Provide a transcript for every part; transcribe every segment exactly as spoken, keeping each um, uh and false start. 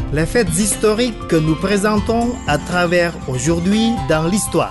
les faits historiques que nous présentons à travers Aujourd'hui dans l'Histoire.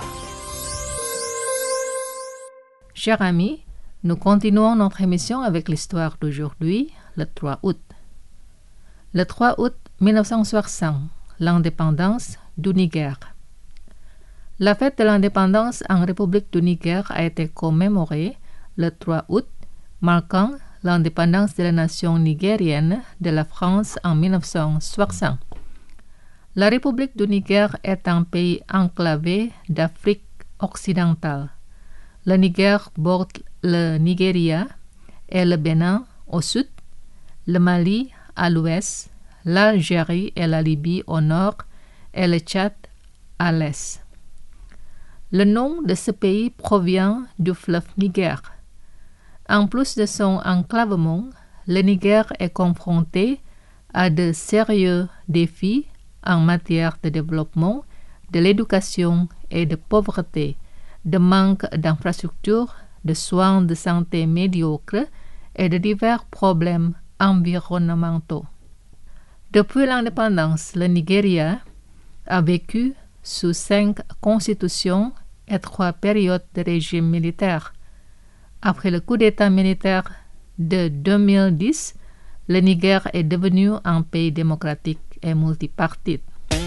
Chers amis, nous continuons notre émission avec l'histoire d'aujourd'hui, le trois août. Le trois août mille neuf cent soixante, l'indépendance du Niger. La fête de l'indépendance en République du Niger a été commémorée le trois août, marquant l'indépendance de la nation nigérienne de la France en mille neuf cent soixante. La République du Niger est un pays enclavé d'Afrique occidentale. Le Niger borde le Nigeria et le Bénin au sud, le Mali à l'ouest, l'Algérie et la Libye au nord et le Tchad à l'est. Le nom de ce pays provient du fleuve Niger. En plus de son enclavement, le Niger est confronté à de sérieux défis en matière de développement, de l'éducation et de pauvreté, de manque d'infrastructures, de soins de santé médiocres et de divers problèmes environnementaux. Depuis l'indépendance, le Nigeria a vécu sous cinq constitutions et trois périodes de régime militaire. Après le coup d'État militaire de deux mille dix, le Niger est devenu un pays démocratique et multipartite.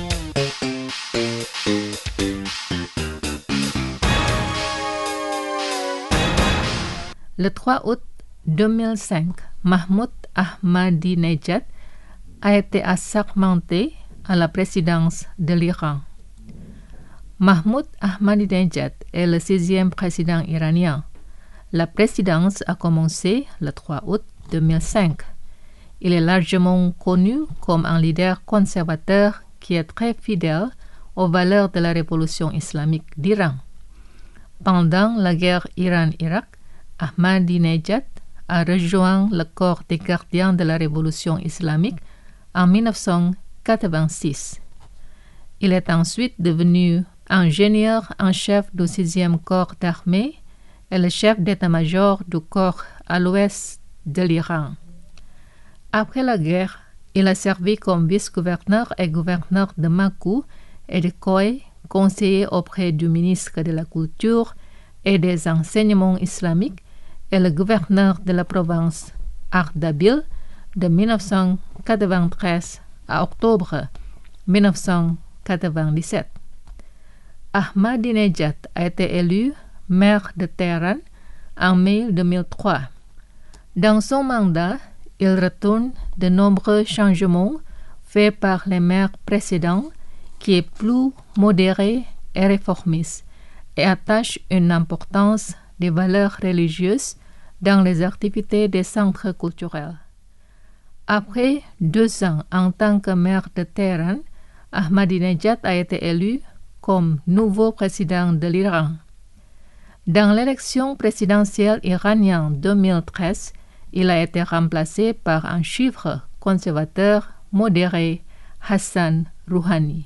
Le trois août deux mille cinq, Mahmoud Ahmadinejad a été assermenté à la présidence de l'Iran. Mahmoud Ahmadinejad est le sixième président iranien. La présidence a commencé le trois août deux mille cinq. Il est largement connu comme un leader conservateur qui est très fidèle aux valeurs de la révolution islamique d'Iran. Pendant la guerre Iran-Irak, Ahmadinejad a rejoint le corps des gardiens de la révolution islamique en mille neuf cent quatre-vingt-six. Il est ensuite devenu ingénieur en chef du sixième corps d'armée et le chef d'état-major du corps à l'ouest de l'Iran. Après la guerre, il a servi comme vice-gouverneur et gouverneur de Makou et de Koé, conseiller auprès du ministre de la Culture et des Enseignements islamiques et le gouverneur de la province Ardabil de mille neuf cent quatre-vingt-treize à octobre mille neuf cent quatre-vingt-dix-sept. Ahmadinejad a été élu maire de Téhéran en mai deux mille trois. Dans son mandat, il retourne de nombreux changements faits par les maires précédents qui est plus modéré et réformiste et attache une importance des valeurs religieuses dans les activités des centres culturels. Après deux ans en tant que maire de Téhéran, Ahmadinejad a été élu comme nouveau président de l'Iran. Dans l'élection présidentielle iranienne deux mille treize, il a été remplacé par un chiffre conservateur modéré, Hassan Rouhani.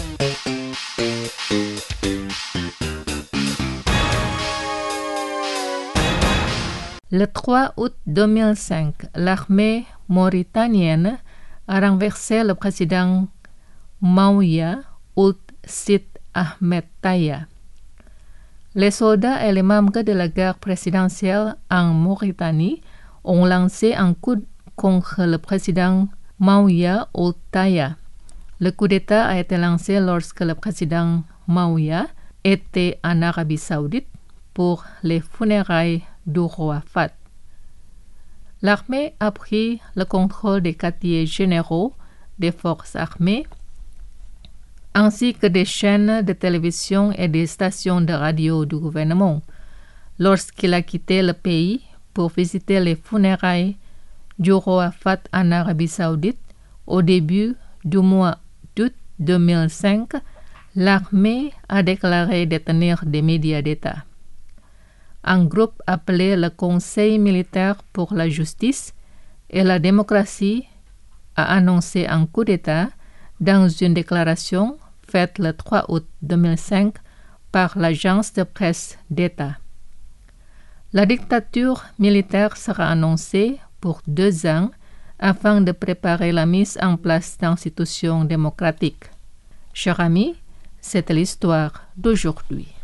Le trois août deux mille cinq, l'armée mauritanienne a renversé le président Maouya Ould Sid Ahmed Taya. Les soldats et les membres de la guerre présidentielle en Mauritanie ont lancé un coup contre le président Maouya Ould Taya. Le coup d'État a été lancé lorsque le président Maouya était en Arabie Saoudite pour les funérailles du roi Fahd. L'armée a pris le contrôle des quartiers généraux des forces armées, ainsi que des chaînes de télévision et des stations de radio du gouvernement, lorsqu'il a quitté le pays pour visiter les funérailles du roi Fahd en Arabie Saoudite au début du mois d'août deux mille cinq. L'armée a déclaré détenir des médias d'État. Un groupe appelé le Conseil militaire pour la justice et la démocratie a annoncé un coup d'État dans une déclaration faite le trois août deux mille cinq par l'agence de presse d'État. La dictature militaire sera annoncée pour deux ans afin de préparer la mise en place d'institutions démocratiques. Chers amis, c'était l'histoire d'aujourd'hui.